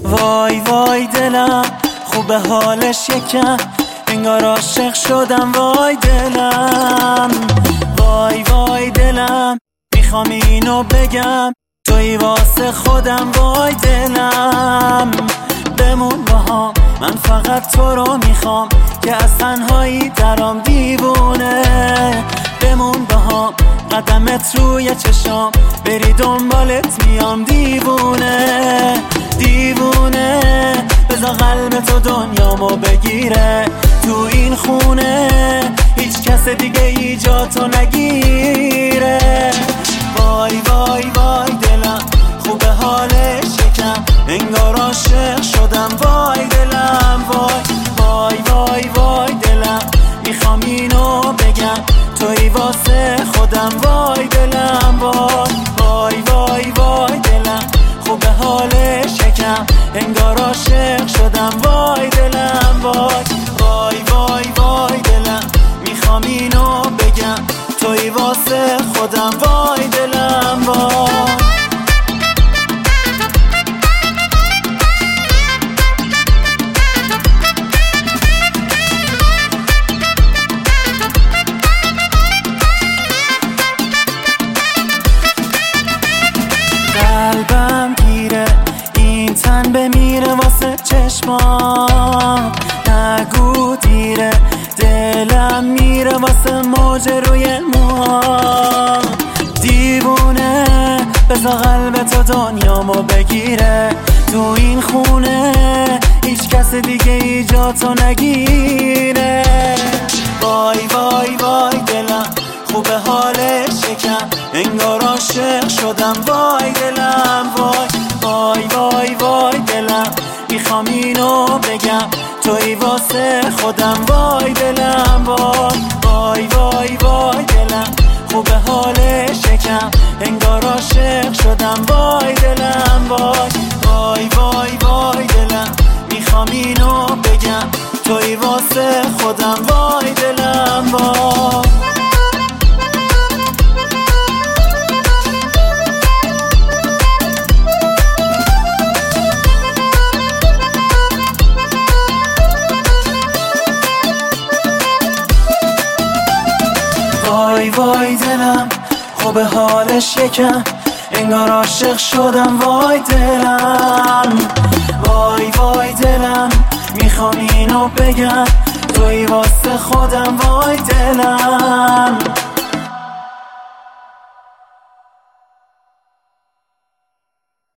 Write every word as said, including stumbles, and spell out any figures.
وای وای دلم خوبه حالش یکم، انگار عاشق شدم. وای دلم وای وای دلم، میخوام اینو بگم توی واسه خودم. وای دلم بمون با هم، من فقط تو رو میخوام که از تنهایی درام دیوونه. بمون با هم، قدمت روی چشام، بری دنبالت میام دیوونه دیوونه. بذار قلب تو دنیامو بگیره، تو این خونه هیچ کس دیگه ای جا تو نگیره. وای وای وای دلم خوبه حالش یکم، انگار عاشق شدم. وای دلم وای وای وای وای دلم، میخوام اینو بگم توی واسه خودم. وای دلم وای وای وای وای دلم خوبه حالش یکم، انگار عاشق شدم. وای دلم وای وای وای وای دلم، میخوام اینو بگم توی واسه خودم. وای دلم وای قلبم گیره، این تن بمیره واسه چشمام. نگو دیره، دلم میره واسه موج روی موام. دیوونه بذار قلب تو دنیامو بگیره، تو این خونه هیچ کس دیگه ای جا تو نگیره. وای وای وای دلم خوبه حالش یکم، انگار عاشق شدم. وای دلم وای وای وای وای دلم، میخوام اینو بگم توی واسه خودم. وای دلم وای وای وای وای دلم خوبه حالش یکم، انگار عاشق شدم. وای دلم وای وای وای وای دلم، میخوام اینو بگم توی واسه خودم. وای دلم وای وای وای دلم خوبه حالش یکم، انگار عاشق شدم. وای دلم وای وای دلم، میخوام اینو بگم توی واسه خودم. وای دلم